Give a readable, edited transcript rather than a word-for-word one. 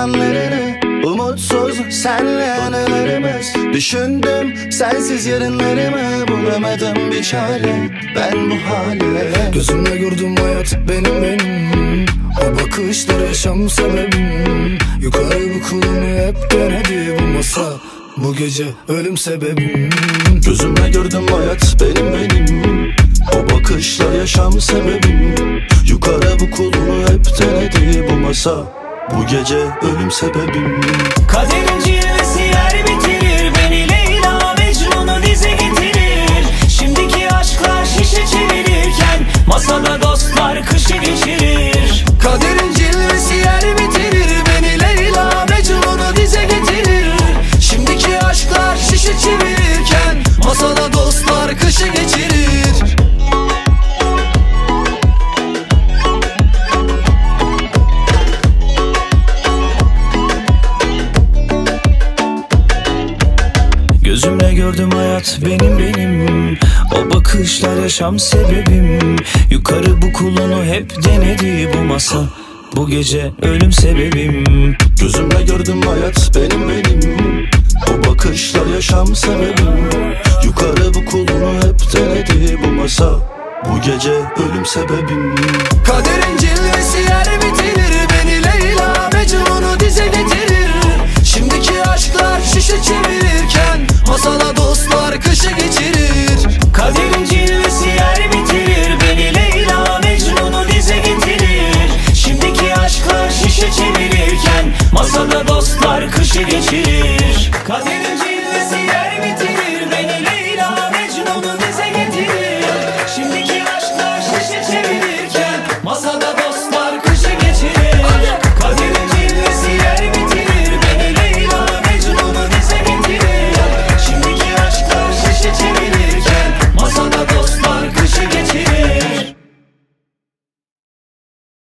yalanlarını, umutsuz senle anılarımız. Düşündüm sensiz yarınlarımı, bulamadım bir çare ben bu hale. Gözümle gördüm hayat benim. O bakışlar yaşam sebebim. Yukarı bu kulunu hep denedi bu masa, bu gece ölüm sebebim. Gözümle gördüm hayat benim. O bakışlar yaşam sebebim. Yukarı bu kulunu hep denedi bu masa, bu gece ölüm sebebim. Kaderin cilvesi yer bitirir, beni Leyla Mecnun'u dize getirir. Şimdiki aşklar şişe çevirirken masada dostlar kışı geçirir. Kaderin cilvesi yer bitirir, beni Leyla Mecnun'u dize getirir. Şimdiki aşklar şişe çevirirken masada dostlar kışı geçirir. Gözümle gördüm hayat benim. O bakışlar yaşam sebebim. Yukarı bu kulunu hep denedi bu masa, bu gece ölüm sebebim. Gözümle gördüm hayat benim. O bakışlar yaşam sebebim. Yukarı bu kulunu hep denedi bu masa, bu gece ölüm sebebim. Kaderin cilvesi yer bitirir, beni Leyla Mecnun'u dize getirir. Şimdiki aşklar şişe çevirirken masada